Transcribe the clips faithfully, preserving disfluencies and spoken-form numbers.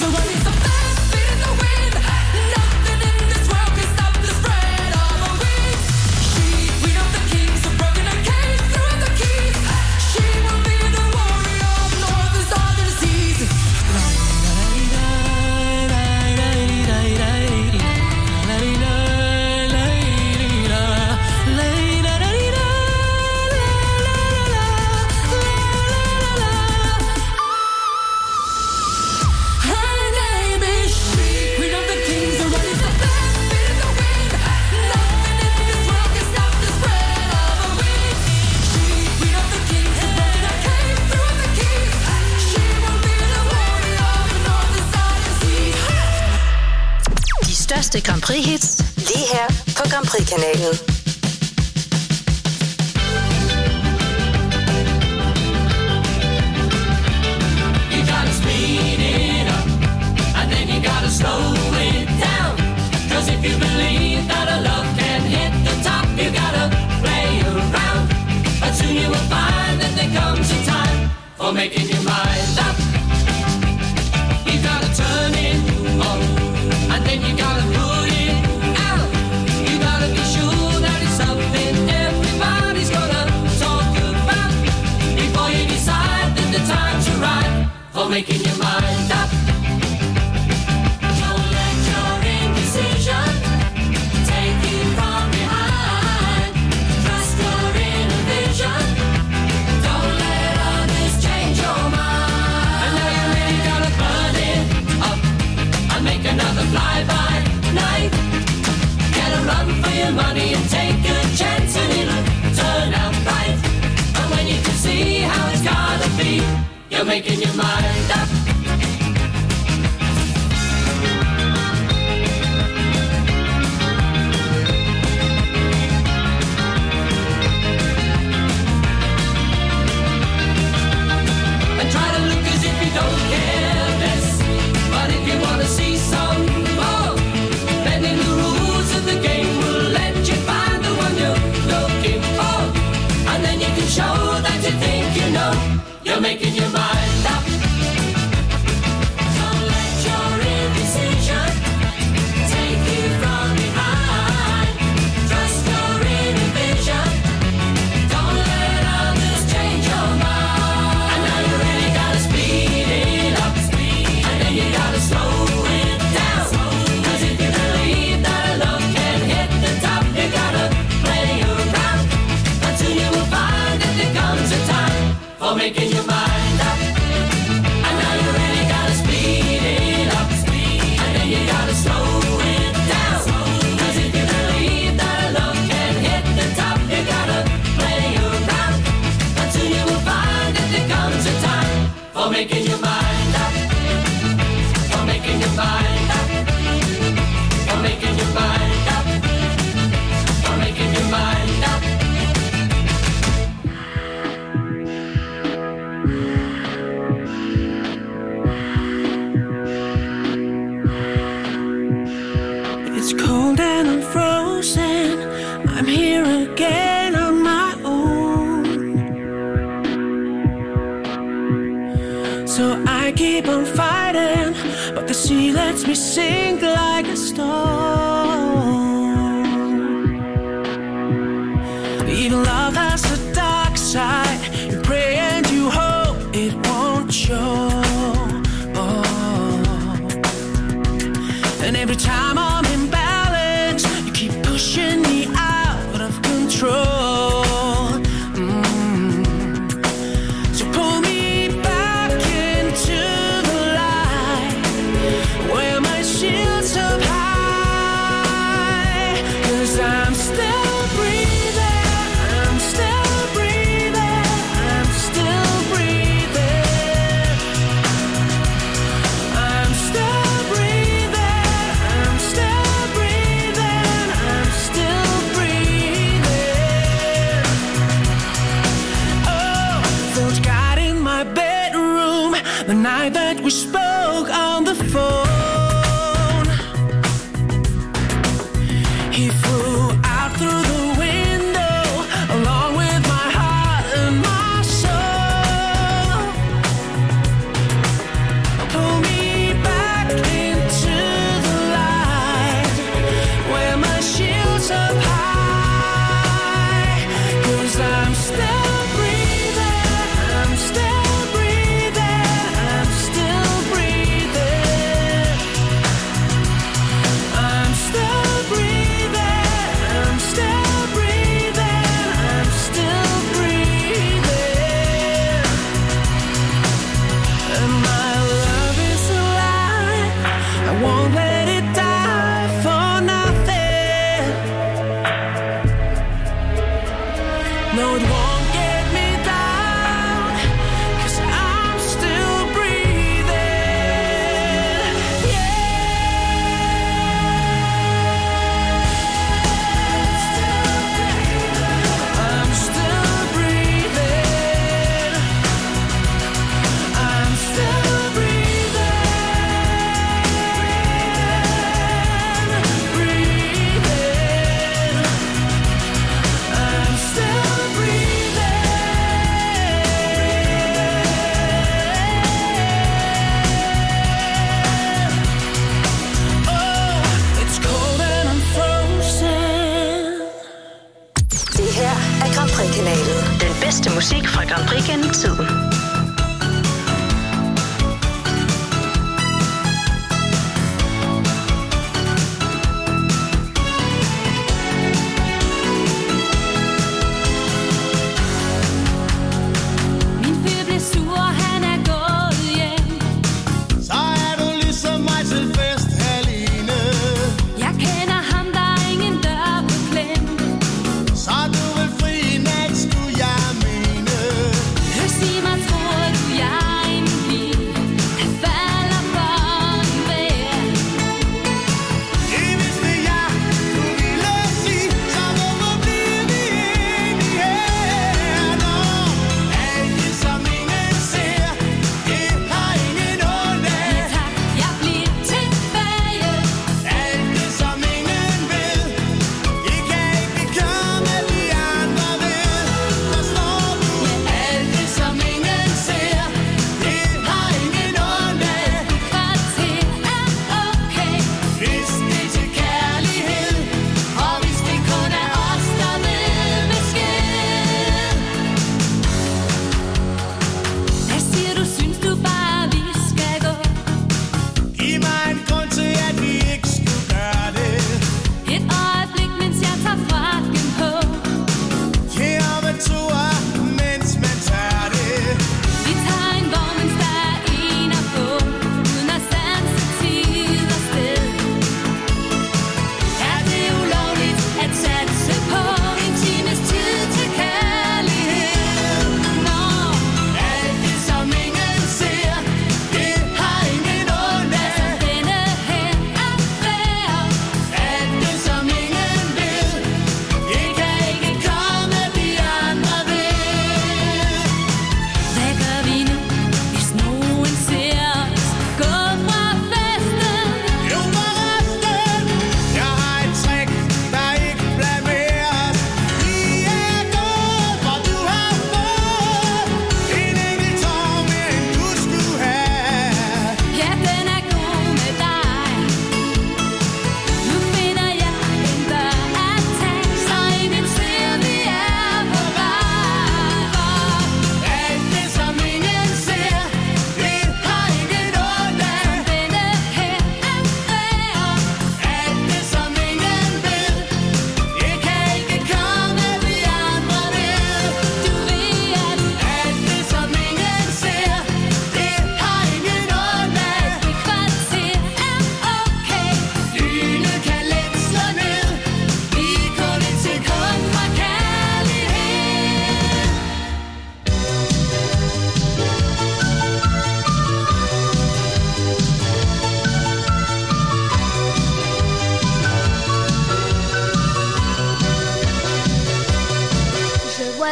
are running so fast, feet in the wind. Nothing in this world can stop the spread of a wing. She, queen of the kings, a broken a cage, threw the keys. She will be the warrior of north and southern seas. Største Grand Prix-hits lige her på Grand Prix-kanalen. You gotta speed it up, and then you gotta slow it down. Cause if you believe that a love can hit the top, you gotta play around. But soon you will find that there comes a time for making your mind up. You gotta turn it on, and then you gotta put it out. You gotta be sure that it's something everybody's gonna talk about before you decide that the time's right for making your mind up. Don't let your indecision take you from behind. Trust your inner vision. Don't let others change your mind. And now you really gotta burn it up and make another fly-by night. Get a run for your money and take a chance and it'll turn out right. And when you can see how it's gotta be, you're making your mind up. And try to look as if you don't care less. But if you wanna see some more, bending the rules of the game will let you find the one you're looking for. And then you can show that you think you know you're making your mind up. Don't let your indecision take you from behind. Trust your inner vision. Don't let others change your mind. And now you really gotta speed it up, and then you gotta slow it down. Cause if you believe that a love can hit the top, you gotta play around. But soon you will find that there comes a time for making your mind up. And now you really gotta speed it up, and then you gotta slow it down. Cause if you believe that a love can hit the top, you gotta play around. But soon you will find that there comes a time for making your mind up. For making your mind up. For making your mind up. For making your mind up. It's cold and I'm frozen. I'm here again on my own. So I keep on fighting, but the sea lets me sink like a stone. Even love has a dark side. You pray and you hope it won't show. Oh. And every time I'm in balance, you keep pushing me out of control. Mm. So pull me back into the light, where my shield's up high. Cause I'm still breathing, I'm still breathing, I'm still breathing. I'm still breathing, I'm still breathing, I'm still breathing. Oh, felt God in my bedroom the night that we spoke on the phone. He flew out through the window along with my heart and my soul. Pull me back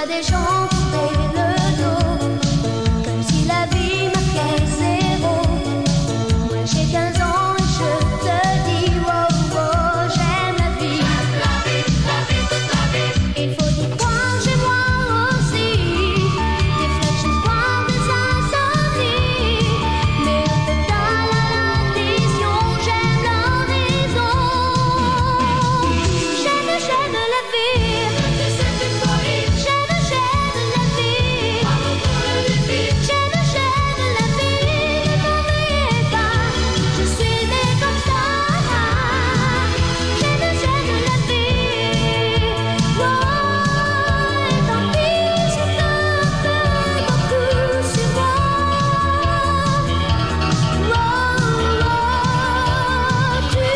vois des gens couper le dos, comme si la vie marquait zéro. Moi j'ai quinze ans et je te dis wow, wow, j'aime la vie. Il faut y croire, j'ai moi aussi, des flashs d'espoir, des insomnies, mais au total à l'addition, j'aime l'horizon. J'aime, j'aime la vie. J'aime, j'aime la vie. J'aime, j'aime la vie. Ne t'en veuillez pas, je suis née comme ça. J'aime, j'aime la vie. Oh, et tant pis si t'as fait beaucoup sur moi. Oh, oh, tu es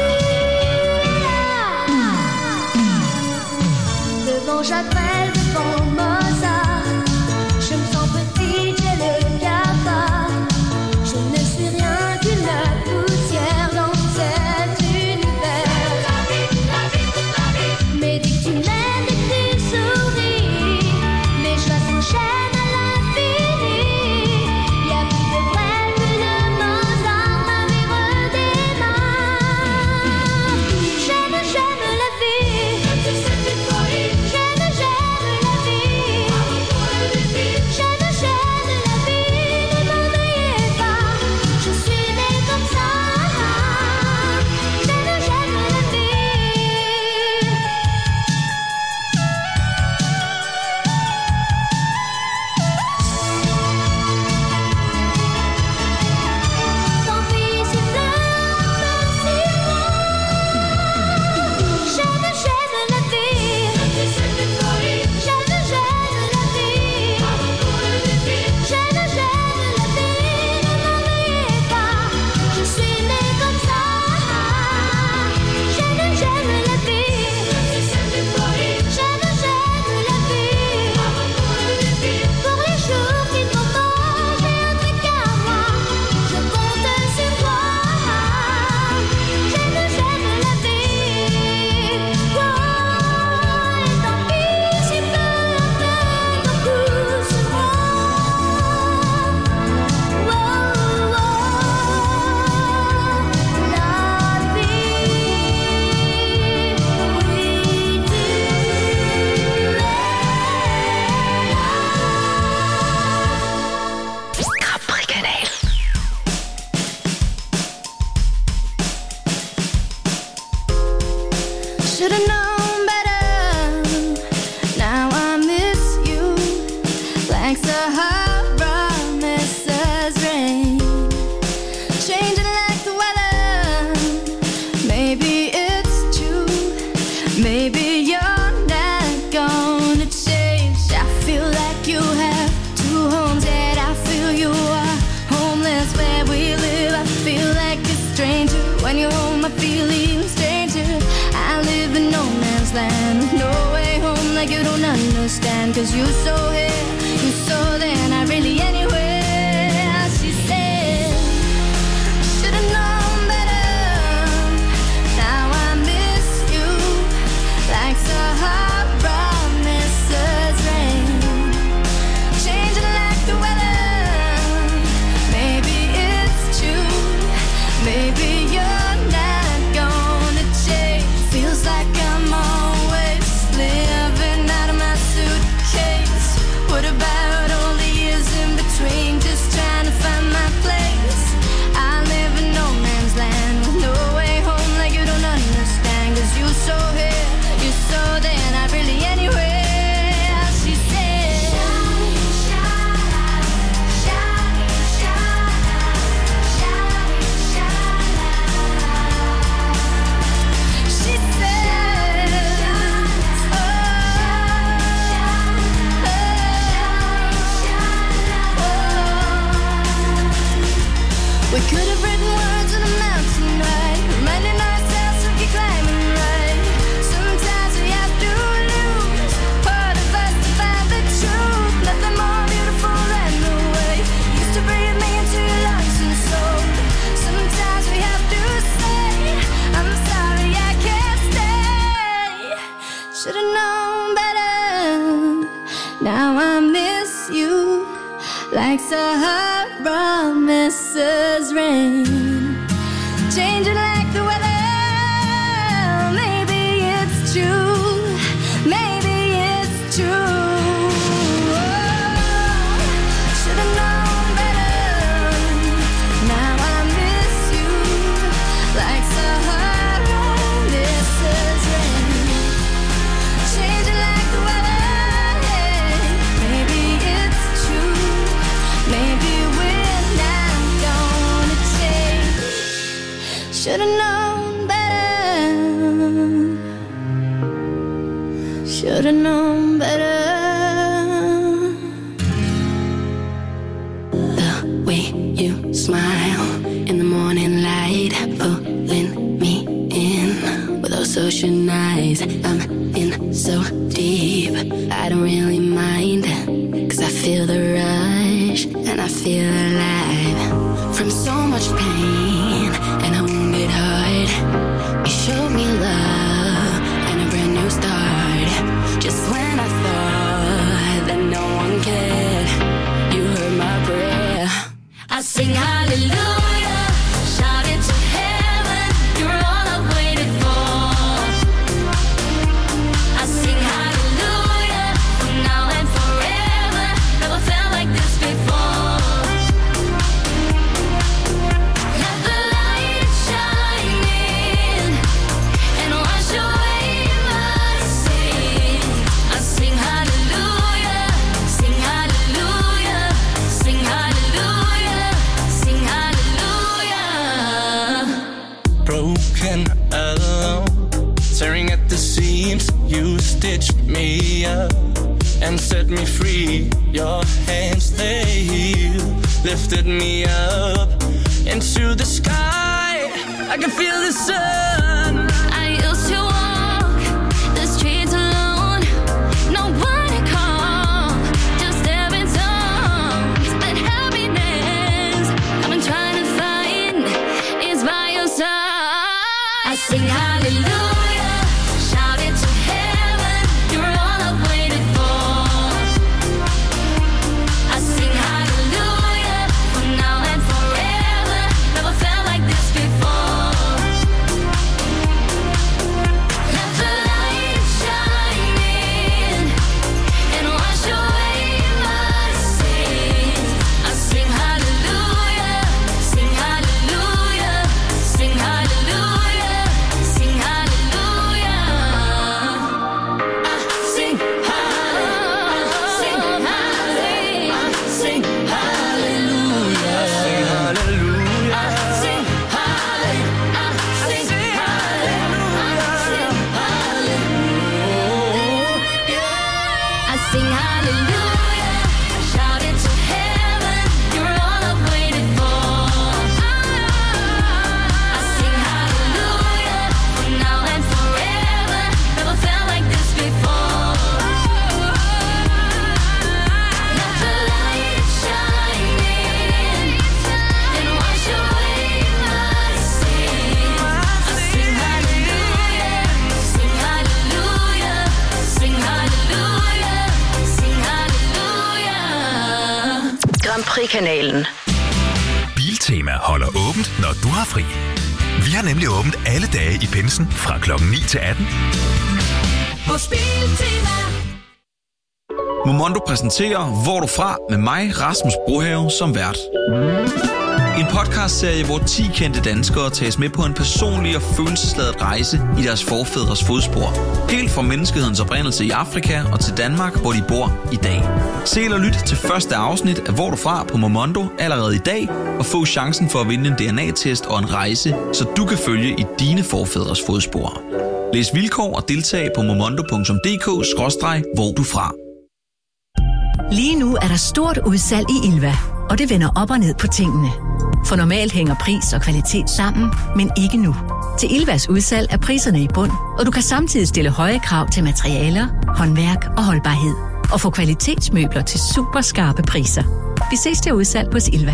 là. Devant Jacques Brel, devant Mozart, je me sens petite, j'ai le cafard. Je ne suis rien qu'une poussière dans cet univers. Mais dès que tu m'aimes, dès que tu souris, mes joies s'enchaînent à l'infini. Y'a plus de Brel, plus de Mozart, ma vie redémarre. J'aime, j'aime la vie. J'aime, j'aime la vie. J'aime, j'aime la vie. Ne t'en veuillez pas, je suis née comme ça. J'aime, j'aime la vie. Tant pis si pleure, si loin. J'aime, j'aime la vie. J'aime, j'aime la vie. J'aime, j'aime la vie. Ne m'en veuillez pas, je suis née comme ça. J'aime, j'aime la vie. J'aime, j'aime la vie. Pour les jours qui vont pas, j'ai un truc à moi. Je compte sur toi. J'aime, j'aime la vie. Oh, et tant pis si pleure beaucoup sur moi. Oh, oh, la vie, oui, tu es Capricornel. Should've known better. Now I miss you like Sahara misses rain, changing like the weather. Maybe it's true. Maybe you're not gonna change. I feel like you have two homes, yet I feel you are homeless where we live. I feel like a stranger when you're home. I feel even stranger. I live in no man's land with no way home, like you don't understand. Cause you so here, you so there, not really anywhere. She said, should've known better. Now I miss you like Sahara misses rain, changing like the weather. Maybe it's true. Maybe you're not gonna change. Feels like I'm always living out of my suitcase. What about all the years in Should've known better. Should've known better. The way you smile in the morning light, pulling me in with those ocean eyes. I'm in so deep, I don't really mind, 'cause I feel the rush and I feel alive. From so much pain and a wounded heart, you showed me love and a brand new start. Just when I thought that no one cared, you heard my prayer. I sing hallelujah, shout it to heaven, you're all I've waited for. I sing hallelujah, from now and forever, never felt like this before. Let the light shine in and wash away my sin. I sing hallelujah, sing hallelujah, sing hallelujah, sing hallelujah. Broken, alone, tearing at the seams. You stitched me up and set me free. Your hands, they healed, lifted me up into the sky. I can feel the sun. I used to walk the streets alone, nobody call, just having songs. That happiness I've been trying to find is by your side. I sing hallelujah, shout it to heaven, you're all I've waited for. I sing hallelujah, from now and forever, never felt like this before. Let the light shine in and wash away my sins. I sing hallelujah, sing hallelujah, sing hallelujah, sing hallelujah. I sing hallelujah, sing hallelujah, sing hallelujah, Sing hallelujah. I sing hallelujah, I sing hallelujah, I sing hallelujah, shout it to heaven, you're all I've waited for. I sing hallelujah, from now and forever, never felt like this before. Let the light shine in and wash away my sins. I sing hallelujah, sing hallelujah, sing hallelujah, sing hallelujah. Grand Prix-kanalen. Biltema holder åbent, når du har fri. Vi har nemlig åbent alle dage i pinsen fra klokken ni til atten. Hos Biltema. Momondo præsenterer Hvor er du fra? Med mig, Rasmus Brohave, som vært. En podcastserie, hvor ti kendte danskere tages med på en personlig og følelsesladet rejse i deres forfædres fodspor. Helt fra menneskehedens oprindelse i Afrika og til Danmark, hvor de bor i dag. Se eller lyt til første afsnit af Hvor er du fra? På Momondo allerede i dag, og få chancen for at vinde en D N A-test og en rejse, så du kan følge i dine forfædres fodspor. Læs vilkår og deltag på momondo punktum d k skråstreg hvor du fra. Lige nu er der stort udsalg i Ilva, og det vender op og ned på tingene. For normalt hænger pris og kvalitet sammen, men ikke nu. Til Ilvas udsalg er priserne i bund, og du kan samtidig stille høje krav til materialer, håndværk og holdbarhed. Og få kvalitetsmøbler til super skarpe priser. Vi ses til udsalg hos Ilva.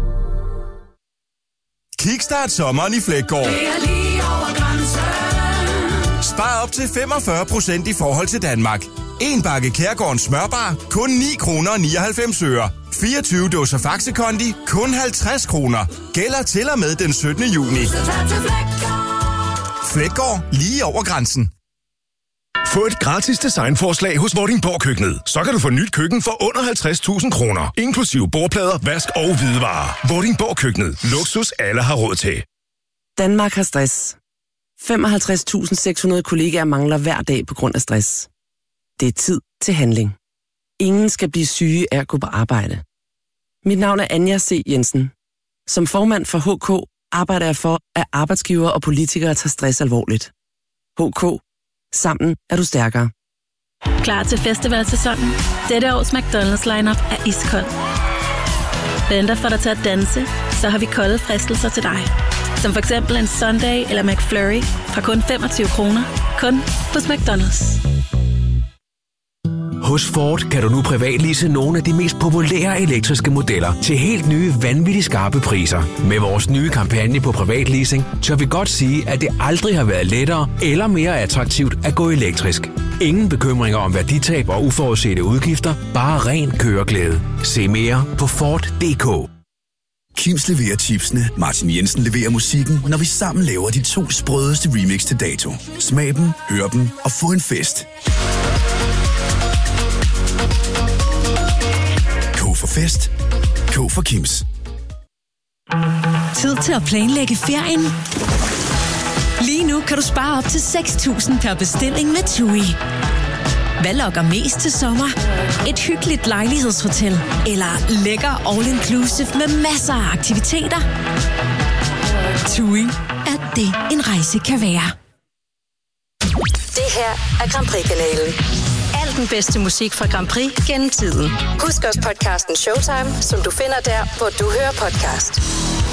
Kickstart sommeren i Fleggaard. Det er lige over grænsen. Spar op til femogfyrre procent i forhold til Danmark. En bakke Kærgårdens smørbar, kun ni kroner og nioghalvfems øre. fireogtyve dåser Faxe Kondi, kun halvtreds kroner. Gælder til og med den syttende juni. Så tag til Fleggaard. Fleggaard, lige over grænsen. Få et gratis designforslag hos Vordingborg Køkkenet. Så kan du få nyt køkken for under halvtreds tusind kroner. Inklusive bordplader, vask og hvidevarer. Vordingborg Køkkenet. Luksus alle har råd til. Danmark har stress. femoghalvtreds tusind seks hundrede kollegaer mangler hver dag på grund af stress. Det er tid til handling. Ingen skal blive syge af at gå på arbejde. Mit navn er Anja C. Jensen. Som formand for H K arbejder jeg for, at arbejdsgivere og politikere tager stress alvorligt. H K. Sammen er du stærkere. Klar til festivalsæsonen? Dette års McDonald's lineup er iskold. Venter for dig til at danse, så har vi kolde fristelser til dig. Som for eksempel en Sunday eller McFlurry fra kun femogtyve kroner. Kun hos McDonald's. Hos Ford kan du nu privatlease nogle af de mest populære elektriske modeller til helt nye, vanvittigt skarpe priser. Med vores nye kampagne på privatleasing, tør vi godt sige, at det aldrig har været lettere eller mere attraktivt at gå elektrisk. Ingen bekymringer om værditab og uforudsete udgifter, bare ren køreglæde. Se mere på Ford punktum d k. Kims leverer chipsene, Martin Jensen leverer musikken, når vi sammen laver de to sprødeste remix til dato. Smag dem, hør dem og få en fest. K for fest. K for Kims. Tid til at planlægge ferien. Lige nu kan du spare op til seks tusind per bestilling med TUI. Hvad lokker mest til sommer? Et hyggeligt lejlighedshotel eller lækker all-inclusive med masser af aktiviteter? TUI er det, en rejse kan være. Det her er Grand Prix-kanalen. Al den bedste musik fra Grand Prix gennem tiden. Husk også podcasten Showtime, som du finder der, hvor du hører podcast.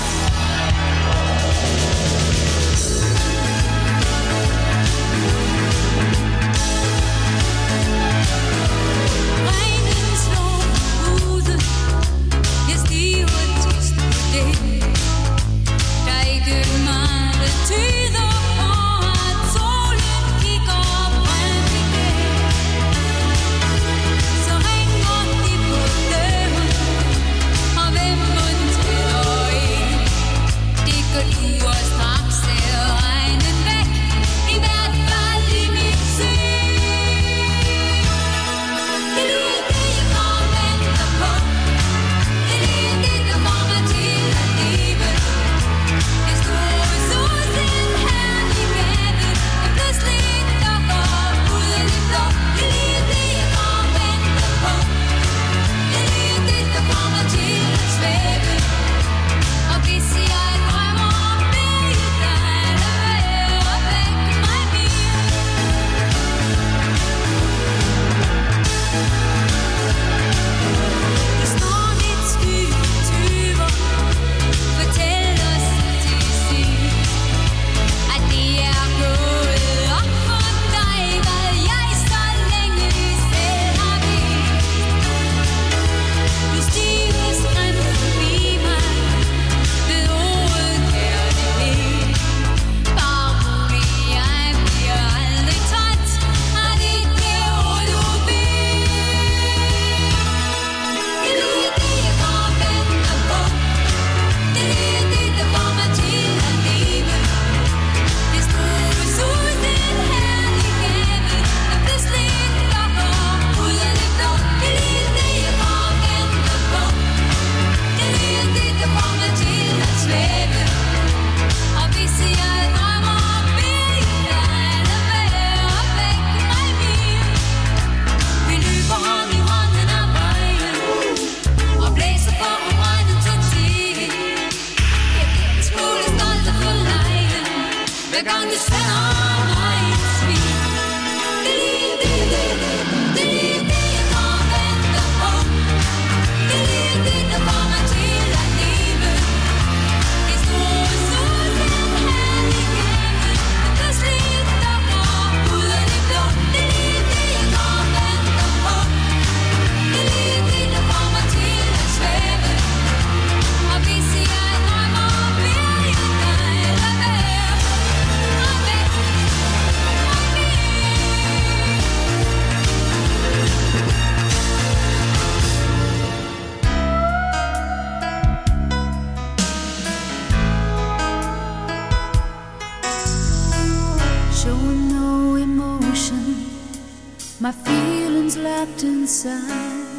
My feelings locked inside.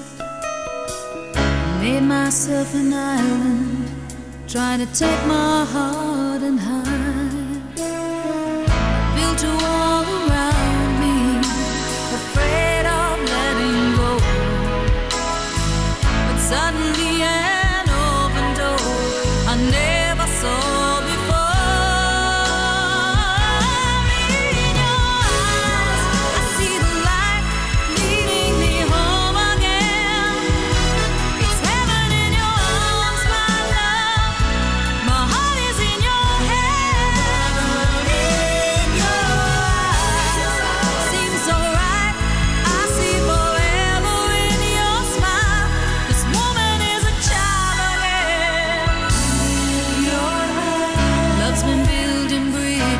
Made myself an island, trying to take my heart and hide. Built a wall around me, afraid of letting go. But suddenly an open door I never saw before.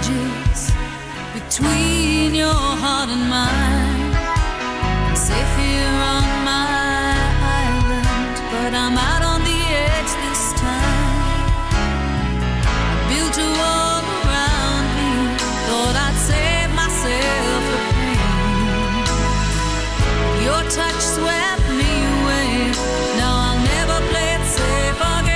bridges between your heart and mine. I'm safe here on my island, but I'm out on the edge this time. I built a wall around me, thought I'd save myself the pain. Your touch swept me away, now I'll never play it safe again.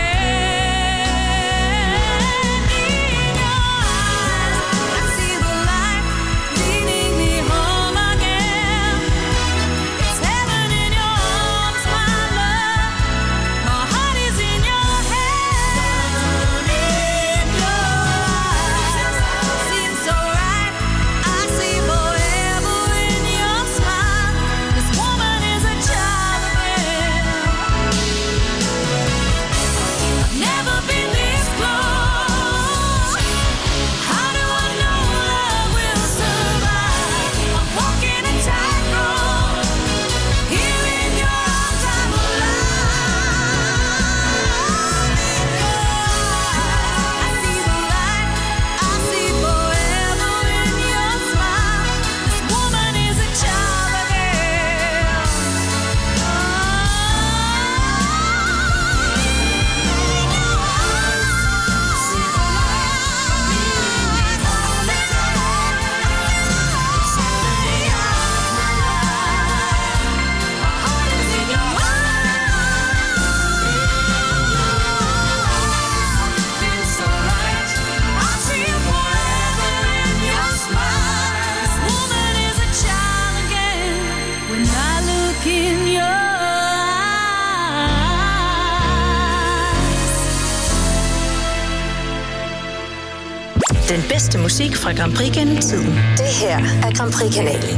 Den bedste musik fra Grand Prix gennem tiden. Det her er Grand Prix-kanalen.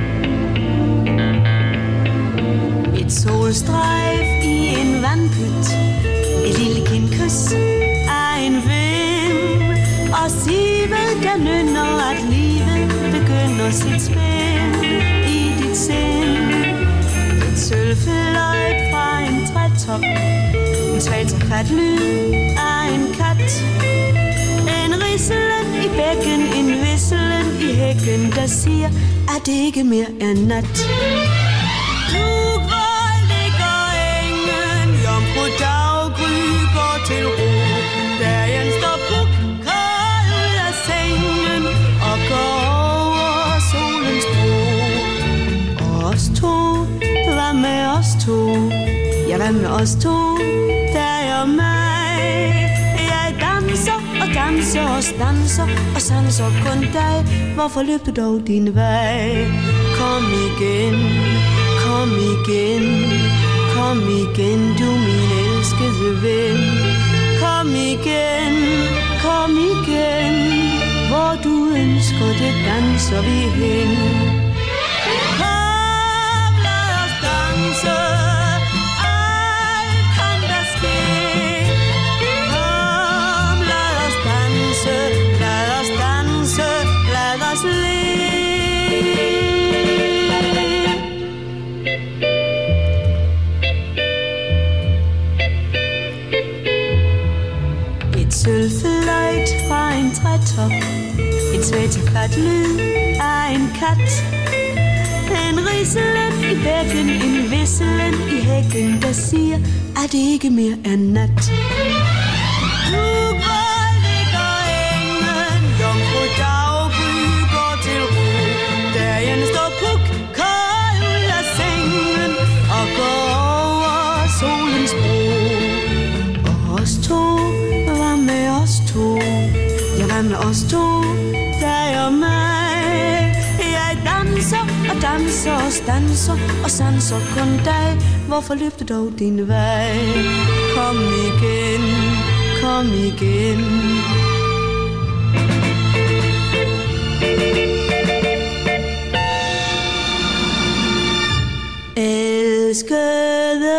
Et solstrejf i en vandpyt, et lille kindkys af en vind, og sivet der nynner, at livet begynder sit spil i dit sind. Et sølvfløjt fra en trætop, en svag takat lyd af en kat, en rislen i bækken, en visselen i hækken, der siger, at det ikke mere er nat. Nu hvor ligger engen, jomfru daggry går til ro, dagen står puk, kold ud af sengen og går over solens bro. Og os to, hvad med os to? Ja, hvad med os to, dig og mig? Jeg danser og danser og danser og sanser kun dig. Hvorfor løb du dog din vej? Kom igen, kom igen, kom igen, du min elskede ven. Kom igen, kom igen, hvor du ønsker det danser vi hen. Kom, lad os danse, alt kan der ske. Kom, lad os danse, lad os danse, lad os le. Sølvfløjt fra en trætop, en svætefat lyd af en kat, en rislen i bækken, en visselen i hækken, der siger, at det ikke mere er nat. Nu hvor ligger engen, jomfru daggry går til ro, dagen står puk, kold ud af sengen og går over solens bro. Og os to, hvad med os to? Ja, hvad med os to? Dig og mig. Jeg danser og danser og danser og sanser kun dig. Hvorfor løb du dog din vej? Kom igen, kom igen. Elskede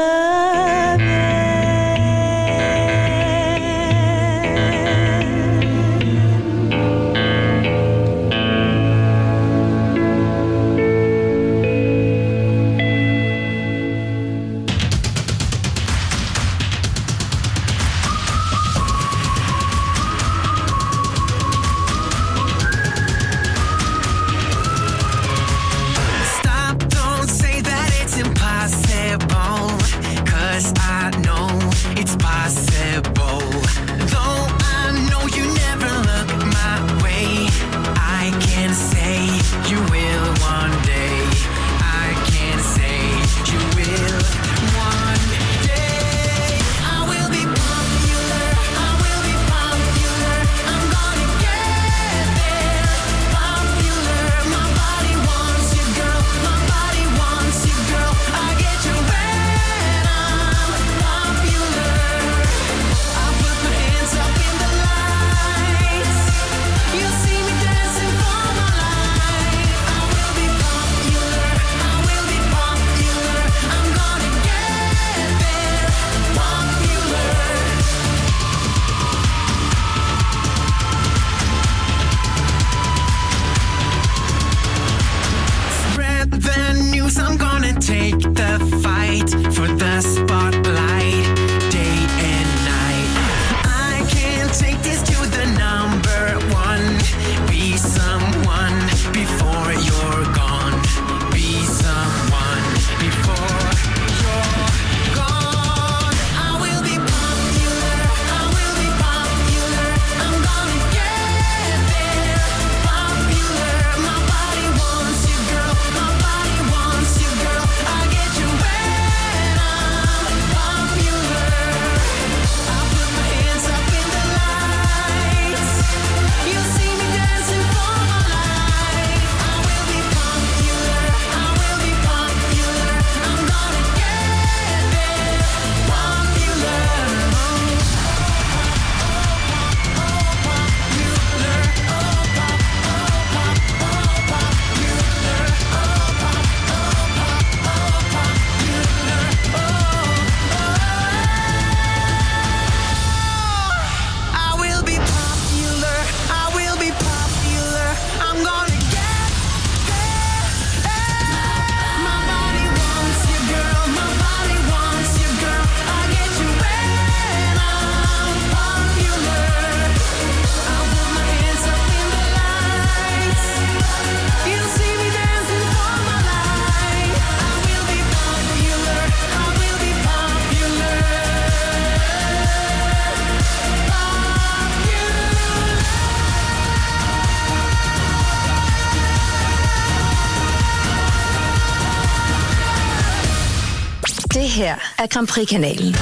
her er Grand Prix-kanalen.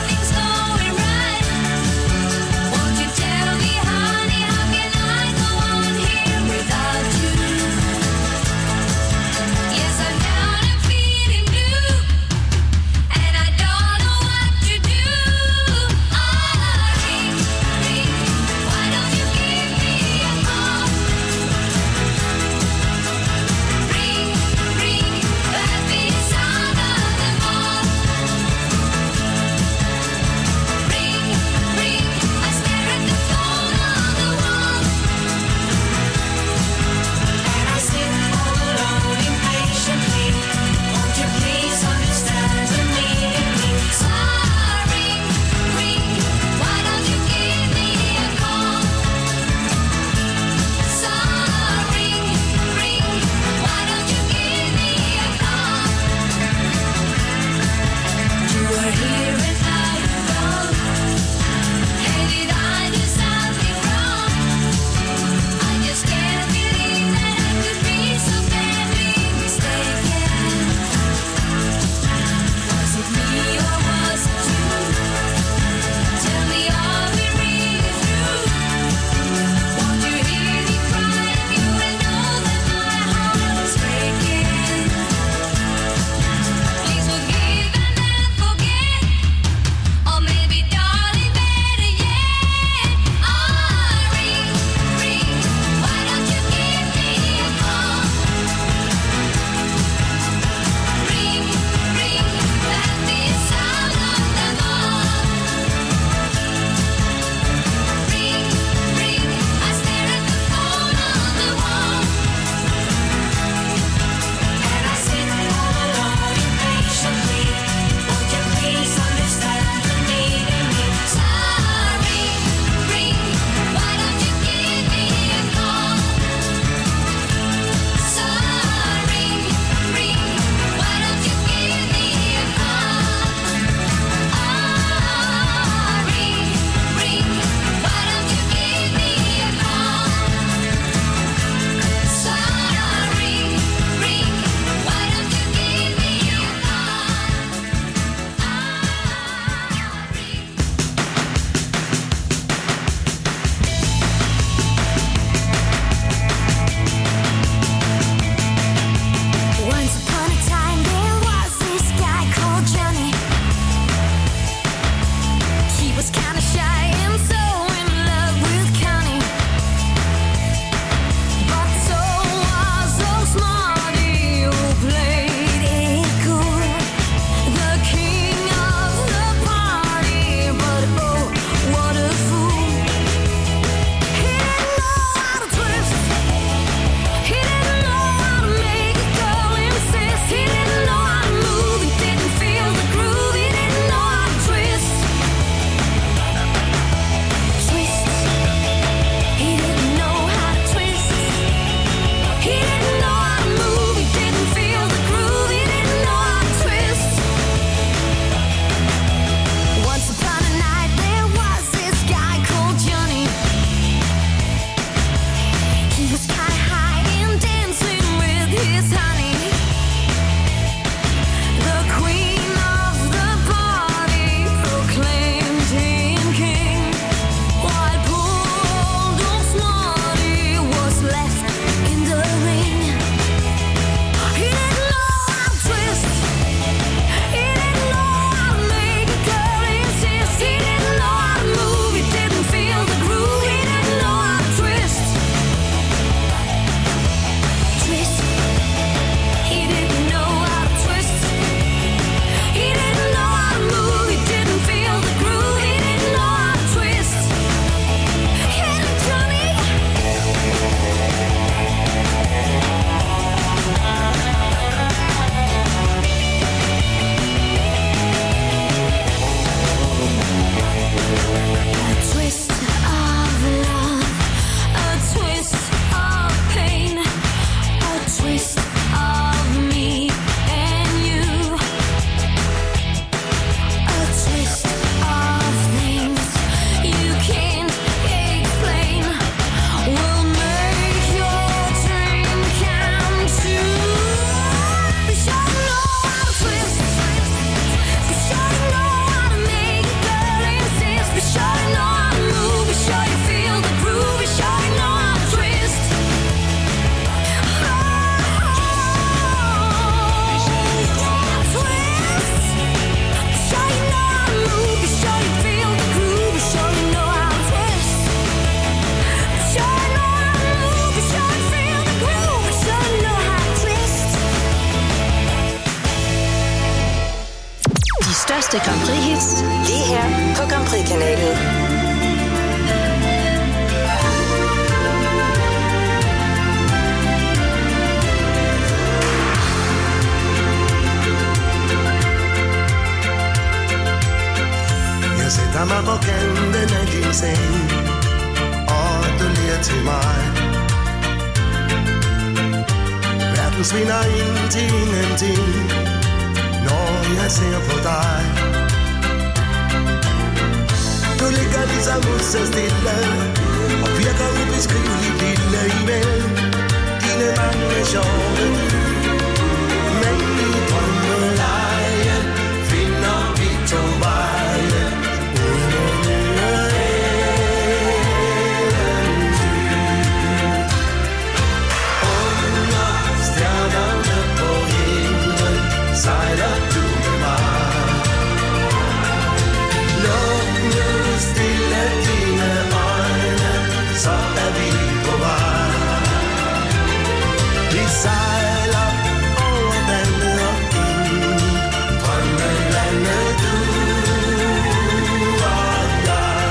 Won't you tell me, honey, how can I go on? De største Grand Prix-hits lige her på Grand Prix-kanalen. Jeg sætter mig på kanten af din seng, og du ler til mig. Verden svinder ind til ingenting, når jeg ser på dig. Du ligger ligesom musse stille, og virker ubeskriveligt lille imellem dine mange sjove dyr. Men i drømmelejen finder vi to veje. Sejler du med mig. Luk nu stille dine øjne, så er vi på vej. Vi sejler over vandet og ind, drømmelandet du og jeg.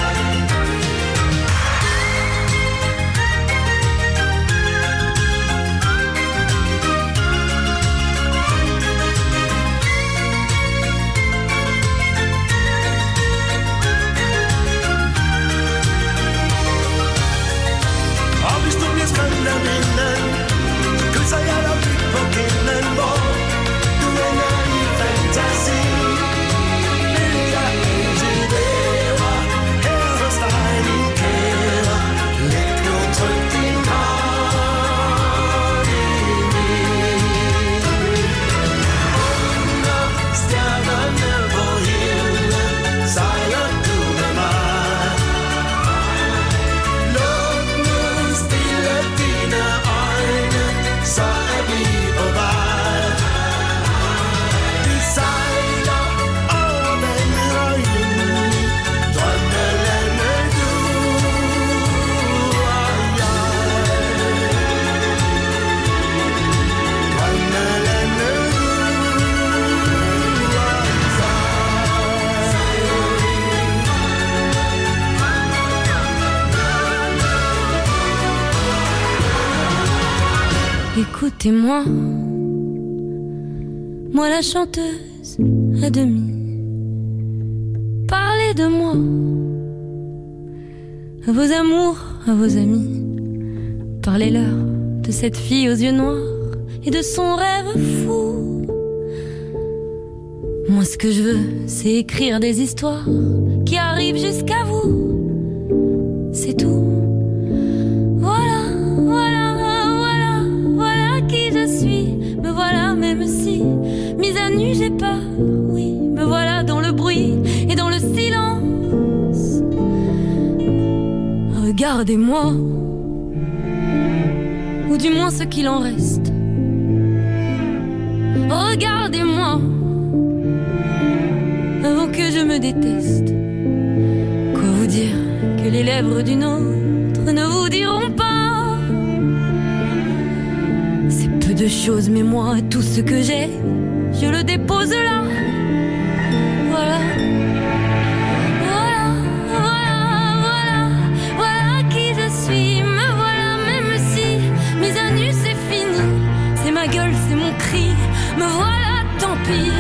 Skønt af vinden, så kysser jeg dig blidt på kinden, hvor du ender i fantasi. Vil jeg altid være her hos dig, min kære. Læg nu tryk din hånd i min. Under stjernerne på himlen sejler du med mig. Så er vi på vej. Vi sejler over vandet og ind, drømmelandet du og jeg. Drømmelandet du og jeg. Écoutez-moi, moi la chanteuse à demi. Parlez de moi, à vos amours, à vos amis. Parlez-leur de cette fille aux yeux noirs et de son rêve fou. Moi ce que je veux, c'est écrire des histoires qui arrivent jusqu'à vous. C'est tout. Voilà, voilà. Me voilà même si, mise à nu j'ai peur, oui. Me voilà dans le bruit et dans le silence. Regardez-moi, ou du moins ce qu'il en reste. Regardez-moi, avant que je me déteste. Quoi vous dire que les lèvres d'une autre ne vous diront pas. De choses, mais moi, tout ce que j'ai, je le dépose là. Voilà. Voilà, voilà, voilà. Voilà qui je suis. Me voilà, même si mise à nu, c'est fini. C'est ma gueule, c'est mon cri. Me voilà, tant pis.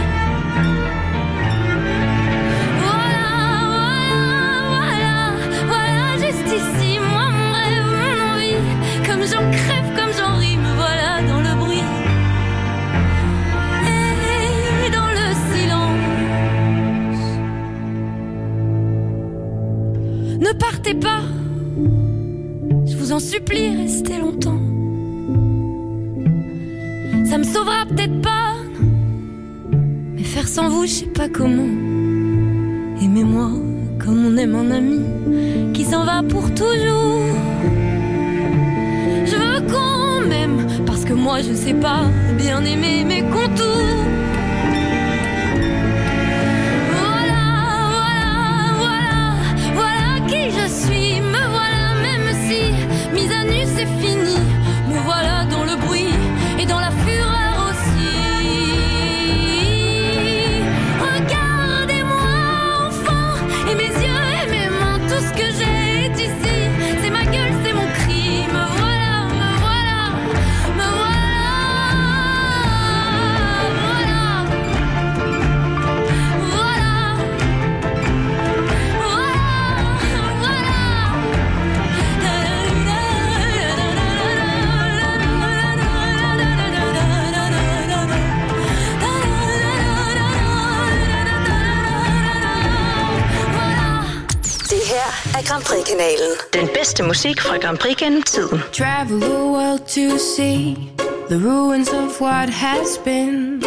Voilà, voilà, voilà. Voilà, juste ici. Moi, mon rêve, mon envie. Comme j'en crève, comme j'en ris. Me voilà dans le bruit. Ne partez pas, je vous en supplie, restez longtemps. Ça me sauvera peut-être pas, mais faire sans vous, je sais pas comment. Aimez-moi comme on aime un ami qui s'en va pour toujours. Je veux qu'on m'aime, parce que moi je sais pas bien aimer mes contours. Je suis, me voilà, même si mise à nu c'est fini. Me voilà dans le bruit et dans la fureur aussi. Regarde Grand Prix-kanalen. Den bedste musik fra Grand Prix gennem tiden. Travel the world to see the ruins of what has been.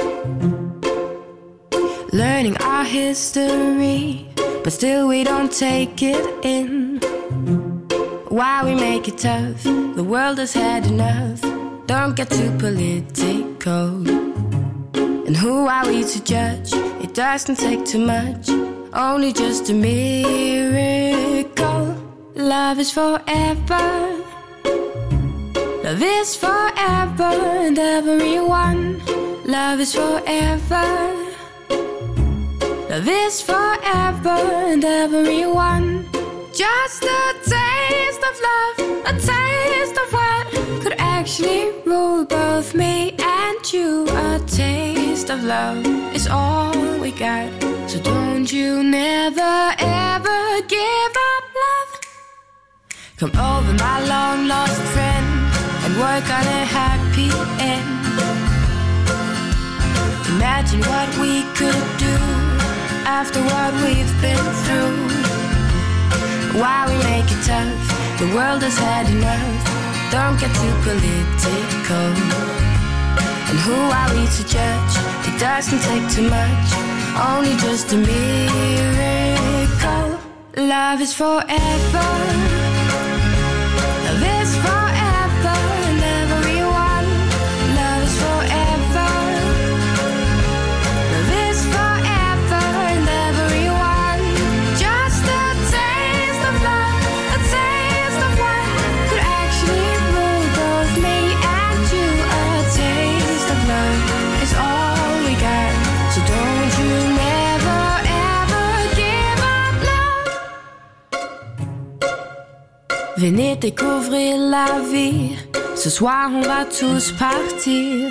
Learning our history, but still we don't take it in. Why we make it tough? The world has had enough. Don't get too political. And who are we to judge? It doesn't take too much, only just a miracle. Love is forever. Love is forever and everyone. Love is forever. Love is forever and everyone. Just a taste of love, a taste of what could actually rule both me and you. A taste of love is all we got, so don't you never ever give up love. Come over, my long lost friend, and work on a happy end. Imagine what we could do after what we've been through. Why we make it tough? The world has had enough. Don't get too political. And who are we to judge? It doesn't take too much, only just a miracle. Love is forever. Love is forever and everyone. Love is forever. Love is forever and everyone. Just a taste of love, a taste of what could actually rule both me and you. A taste of love is all we got, so don't you never ever give up love. Venez découvrir la vie. Ce soir on va tous partir.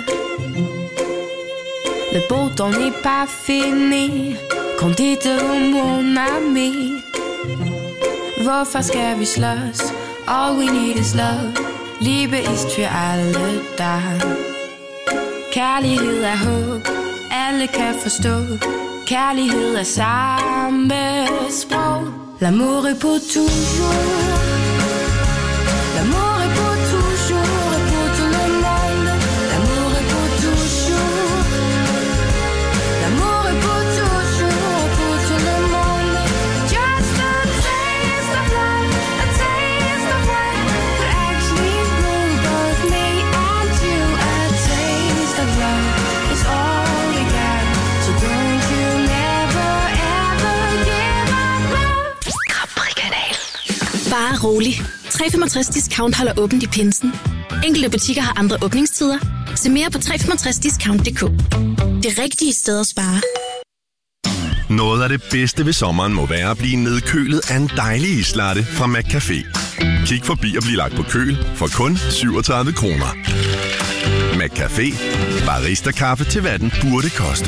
Le beau temps n'est pas fini. Kom dit mon ami. Hvorfor skal vi slås? All we need is love. Liebe ist für alle da. Kærlighed er håb. Alle kan forstå. Kærlighed er samme sprog. L'amour est pour toujours. L'amour est pour toujours et pour tout le monde. L'amour est pour toujours. L'amour est pour toujours et pour tout le monde. Just a taste of love, a taste of what could actually rule both me and you. A taste of love is all we got, so don't you never ever give up love. Grand Prix-kanalen. Bare rolig. tre komma femogtres Discount holder åbent i pinsen. Enkelte butikker har andre åbningstider. Se mere på tre komma femogtres discount punktum d k. Det rigtige sted at spare. Noget af det bedste ved sommeren må være at blive nedkølet af en dejlig islatte fra McCafé. Kig forbi og bliv lagt på køl for kun syvogtredive kroner. McCafé. Barista-kaffe til hvad den burde koste.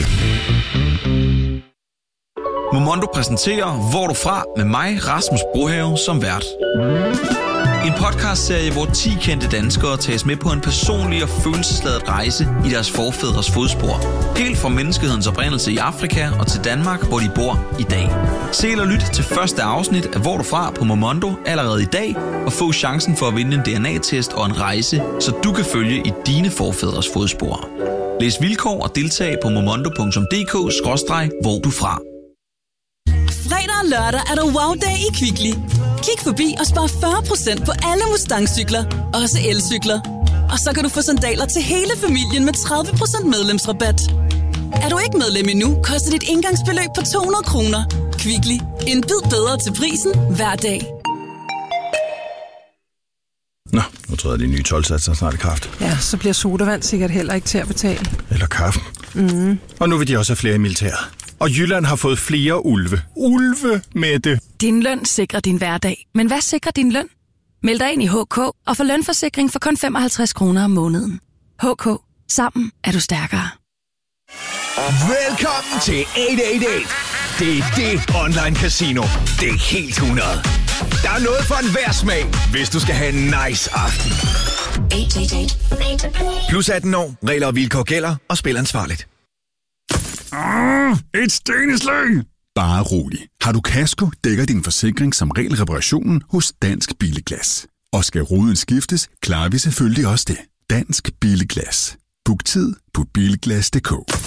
Momondo præsenterer Hvor er du fra? Med mig, Rasmus Brohave, som vært. En podcastserie, hvor ti kendte danskere tages med på en personlig og følelsesladet rejse i deres forfædres fodspor. Helt fra menneskehedens oprindelse i Afrika og til Danmark, hvor de bor i dag. Se eller lyt til første afsnit af Hvor er du fra? På Momondo allerede i dag, og få chancen for at vinde en D N A-test og en rejse, så du kan følge i dine forfædres fodspor. Læs vilkår og deltag på momondo punktum d k skråstreg hvor du fra. Fredag og lørdag er der wow-dag i Kvickly. Kig forbi og spar fyrre procent på alle Mustang-cykler, også elcykler. Og så kan du få sandaler til hele familien med tredive procent medlemsrabat. Er du ikke medlem endnu, koster dit indgangsbeløb på to hundrede kroner. Kvickly. En bid bedre til prisen hver dag. Nå, nu tror jeg, de nye tolvsatser snart i kraft. Ja, så bliver sodavand sikkert heller ikke til at betale. Eller kaffe. Mm. Og nu vil de også have flere i militæret. Og Jylland har fået flere ulve. Ulve med det. Din løn sikrer din hverdag. Men hvad sikrer din løn? Meld dig ind i H K og få lønforsikring for kun femoghalvtreds kroner om måneden. H K. Sammen er du stærkere. Velkommen til otte otte otte. Det er det online casino. Det er helt hundrede. Der er noget for enhver smag, hvis du skal have en nice aften. Plus atten år. Regler og vilkår gælder, og spil ansvarligt. Ah, et steneslag! Bare rolig. Har du kasko, dækker din forsikring som regel reparationen hos Dansk Billeglas. Og skal ruden skiftes, klarer vi selvfølgelig også det. Dansk Billeglas. Book tid på bilglas punktum d k.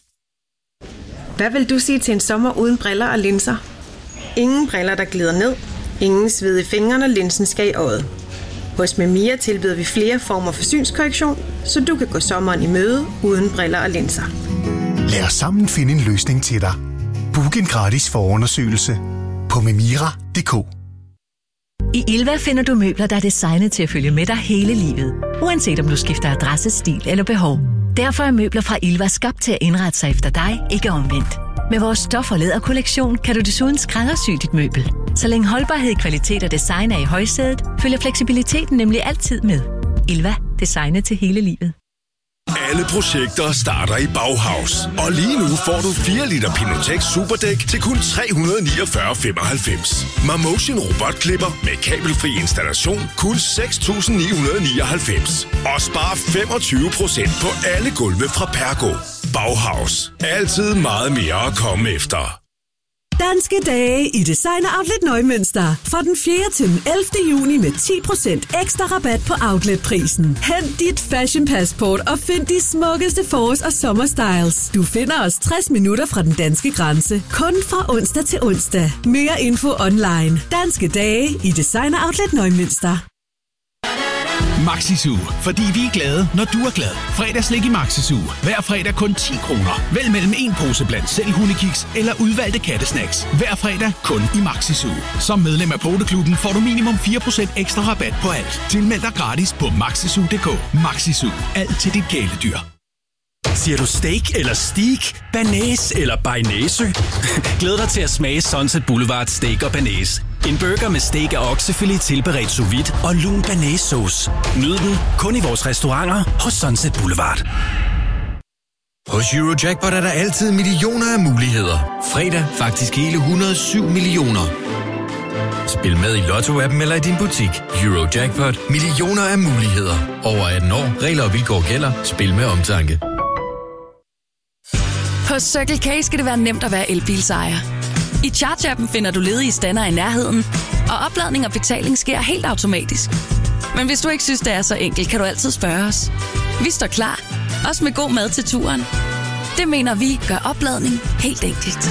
Hvad vil du sige til en sommer uden briller og linser? Ingen briller, der glider ned. Ingen sved i fingrene, og linsen skal i øjet. Hos Memia tilbyder vi flere former for synskorrektion, så du kan gå sommeren i møde uden briller og linser. Lad os sammen finde en løsning til dig. Book en gratis forundersøgelse på memira punktum d k. I Ilva finder du møbler, der er designet til at følge med dig hele livet. Uanset om du skifter adresse, stil eller behov. Derfor er møbler fra Ilva skabt til at indrette sig efter dig, ikke omvendt. Med vores stof- og læderkollektion kan du desuden skræddersy dit møbel. Så længe holdbarhed, kvalitet og design er i højsædet, følger fleksibiliteten nemlig altid med. Ilva. Designet til hele livet. Alle projekter starter i Bauhaus. Og lige nu får du fire liter Pinotex Superdæk til kun tre hundrede niogfyrre komma femoghalvfems. Marmotion robotklipper med kabelfri installation kun seks tusind ni hundrede nioghalvfems. Og spar femogtyve procent på alle gulve fra Pergo. Bauhaus. Altid meget mere at komme efter. Danske dage i Designer Outlet Neumünster. Fra den fjerde til den ellevte juni med ti procent ekstra rabat på outletprisen. Hent dit fashion passport og find de smukkeste forårs- og sommerstyles. Du finder os tres minutter fra den danske grænse. Kun fra onsdag til onsdag. Mere info online. Danske dage i Designer Outlet Neumünster. Maxisu, fordi vi er glade, når du er glad. Fredagslik i Maxisu. Hver fredag kun ti kroner. Vælg mellem en pose blandt selv hundekiks eller udvalgte kattesnacks. Hver fredag kun i Maxisu. Som medlem af Poteklubben får du minimum fire procent ekstra rabat på alt. Tilmeld dig gratis på maxisu punktum d k. Maxisu. Alt til dit kæledyr. Siger du steak eller steak? Banæs eller bearnaise? Glæd dig til at smage Sunset Boulevard Steak og Banæs. En burger med steak og oksefilet tilberedt sous vide og lun banæssauce. Nyd den kun i vores restauranter hos Sunset Boulevard. Hos Eurojackpot er der altid millioner af muligheder. Fredag faktisk hele et hundrede og syv millioner. Spil med i Lotto-appen eller i din butik. Eurojackpot. Millioner af muligheder. Over atten år. Regler og vilkår gælder. Spil med omtanke. Hos Circle K skal det være nemt at være elbilsejer. I Charge-appen finder du ledige stander i nærheden, og opladning og betaling sker helt automatisk. Men hvis du ikke synes, det er så enkelt, kan du altid spørge os. Vi står klar, også med god mad til turen. Det mener vi gør opladning helt enkelt.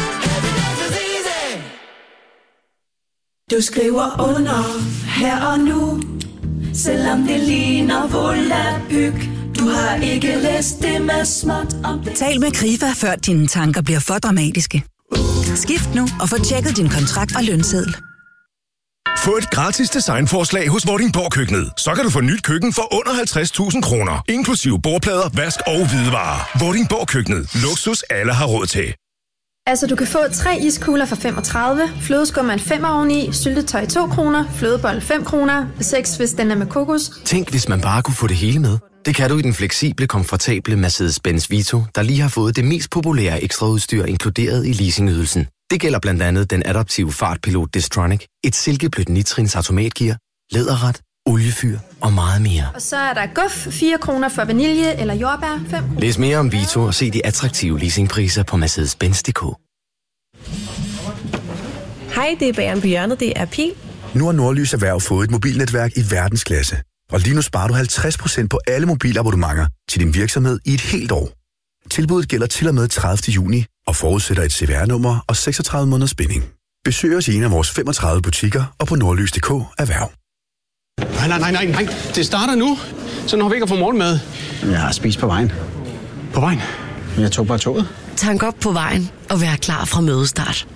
Du skriver under her og nu, selvom det ligner volapyk. Du har ikke læst det med småt om det. Tal med Krifa, før dine tanker bliver for dramatiske. Skift nu og få tjekket din kontrakt og lønseddel. Få et gratis designforslag hos Vordingborg Køkkenet. Så kan du få nyt køkken for under halvtreds tusind kroner. Inklusive bordplader, vask og hvidevarer. Vordingborg Køkkenet. Luksus alle har råd til. Altså, du kan få tre iskugler for femogtredive, flødeskum en femmer oveni, syltetøj to kroner, flødebold fem kroner, seks hvis den er med kokos. Tænk, hvis man bare kunne få det hele med. Det kan du i den fleksible, komfortable Mercedes-Benz Vito, der lige har fået det mest populære ekstraudstyr inkluderet i leasingydelsen. Det gælder blandt andet den adaptive fartpilot Distronic, et silkeblødt nitrins automatgear, læderret, oliefyr og meget mere. Og så er der guf, fire kroner for vanilje eller jordbær, fem kroner. Læs mere om Vito og se de attraktive leasingpriser på Mercedes Benz punktum d k. Hej, det er Bageren på hjørnet, det er Pil. Nu har Nordlys Erhverv fået et mobilnetværk i verdensklasse. Og lige nu sparer du halvtreds procent på alle mobilabonnementer til din virksomhed i et helt år. Tilbuddet gælder til og med tredivte juni og forudsætter et C V R-nummer og seksogtredive måneders binding. Besøg os i en af vores femogtredive butikker og på nordlys punktum d k erhverv. Nej, nej, nej, nej, nej. Det starter nu. Så når vi ikke har fået morgenmad. Jeg har spist på vejen. På vejen? Jeg tog bare toget. Tank op på vejen og vær klar fra mødestart.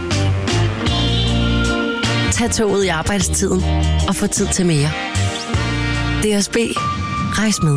Tag toget i arbejdstiden og få tid til mere. D S B. Rejs med.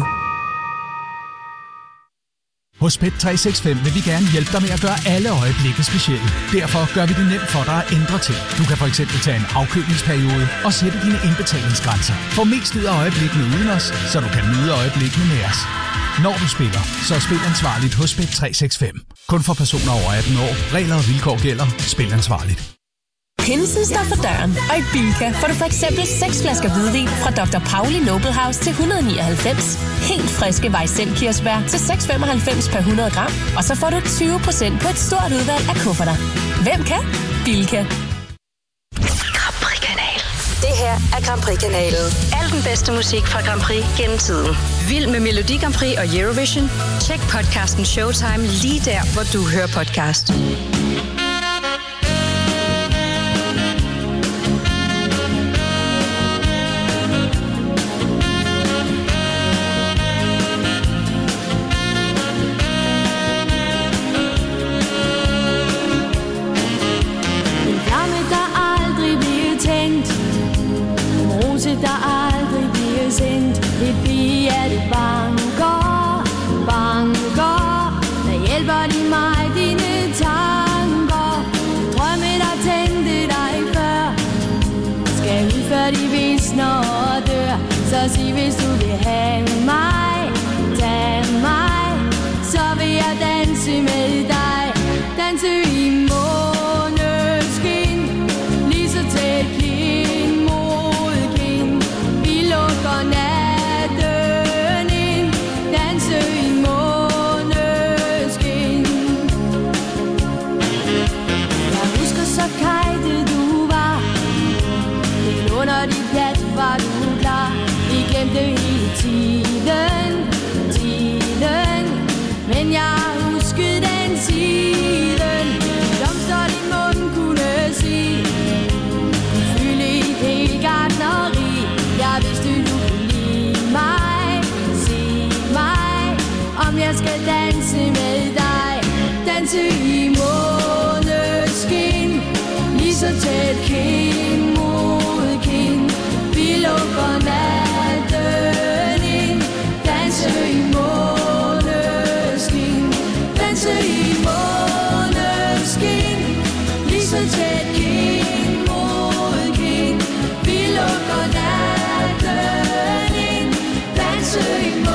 Hos Pet tre seks fem vil vi gerne hjælpe dig med at gøre alle øjeblikke specielle. Derfor gør vi det nemt for dig at ændre ting. Du kan for eksempel tage en afkøbningsperiode og sætte dine indbetalingsgrænser. Få mest ud af øjeblikkene uden os, så du kan nyde øjeblikkene med os. Når du spiller, så spil ansvarligt hos Pet tre seks fem. Kun for personer over atten år. Regler og vilkår gælder. Spil ansvarligt. Pinsen står for døren, og i Bilka får du for eksempel seks flasker hvidvin fra doktor Pauli Noble House til et hundrede og nioghalvfems. Helt friske Weissel-kirsebær til seks komma femoghalvfems per hundrede gram. Og så får du tyve procent på et stort udvalg af kufferter. Hvem kan? Bilka. Grand Prix-kanal. Det her er Grand Prix-kanalen. Al den bedste musik fra Grand Prix gennem tiden. Vild med Melodi Grand Prix og Eurovision? Tjek podcasten Showtime lige der, hvor du hører podcast. Der aldrig bliver sendt. Et pige er det banker, banker. Der hjælper de mig dine tanker. Drømme der tændte dig før skal ud før de visner og dør. Så sig hvis du vil have mig, tag mig, så vil jeg danse med dig. Danse i måneskin, lige så tæt kind mod kind. Vi lukker natten ind, danse i måneskin. Jeg husker så kajtet du var, helt under dit pjat var du klar. Vi glemte hele tiden, tiden, men jeg huskede den siden. Blomster din mund kunne sige, fylde et helt gartneri. Jeg vidste du kunne lide mig, sig mig, om jeg skal danse med dig. Danse i måneskin, lige så tæt kind mod kind. Vi lukker natten ind, danse i måneskin, danse i måneskin, lige så tæt kind mod kind. Vi lukker natten ind, danse i måneskin.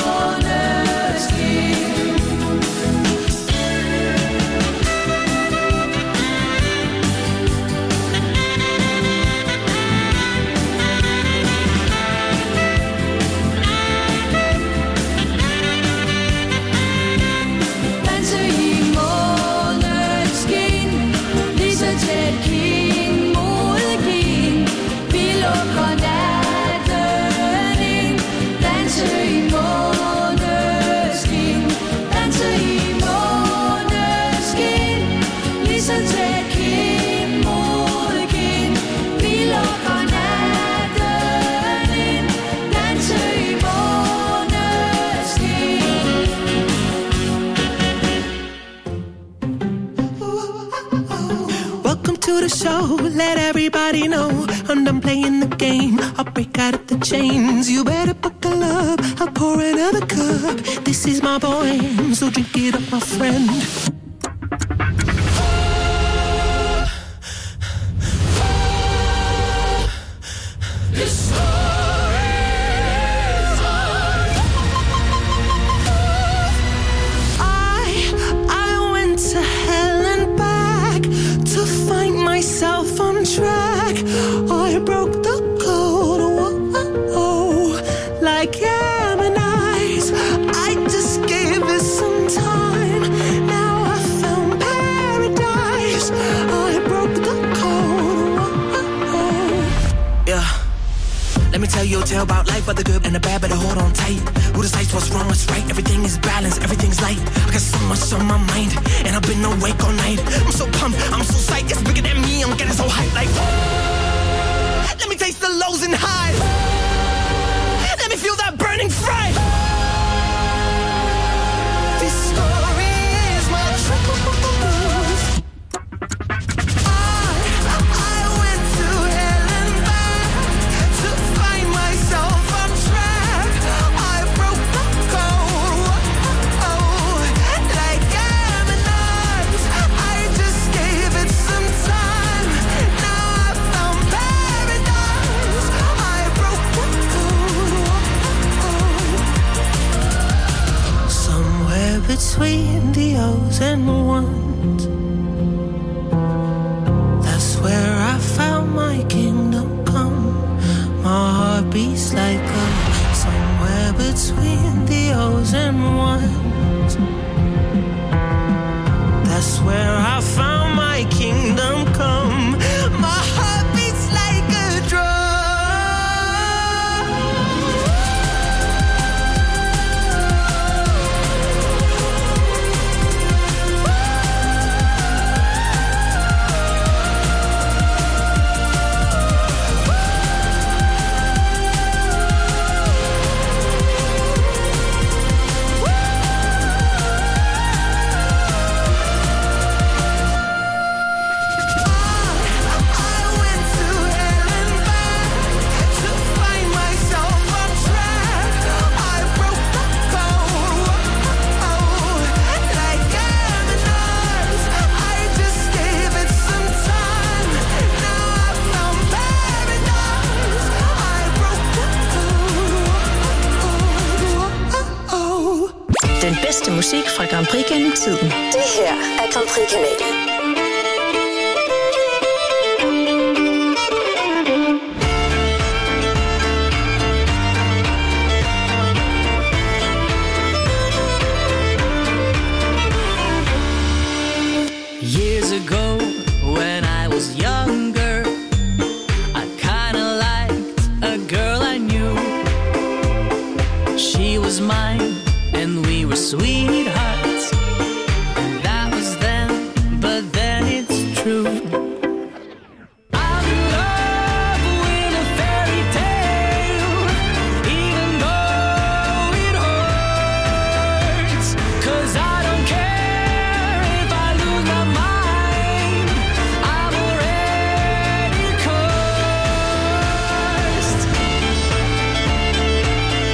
Danse i måneskin, lige så tæt kind mod kind. Vi lukker natten ind, danse i måneskin, danse i måneskin, lige så tæt kind mod kind. Vi lukker natten ind, danse i måneskin. Welcome to the show, let everybody know I'm done playing the game, I'll break out of the chains. You better buckle up, I'll pour another cup. This is my boy, so drink it up, my friend. I, I went to hell and back to find myself on track. I broke the code, whoa, like Ammonites. I just gave it some time. Now I found paradise. I broke the code, whoa. Yeah. Let me tell you a tale about life, but the good and the bad, better hold on tight. Who decides what's wrong, what's right? Everything is balanced, everything's light. I got so much on my mind, and I've been awake all night. I'm so pumped, I'm so psyched, it's bigger than me, I'm getting so hyped like. Let me taste the lows and highs. Let me feel that burning fire. This story is my truth. I broke between the O's and ones. That's where I found my kingdom come. My heart beats like a drum. Den bedste musik fra Grand Prix gennem tiden. Det her er Grand Prix-kanalen. Years ago, when I was younger, I kinda liked a girl I knew. She was mine, and we were sweethearts.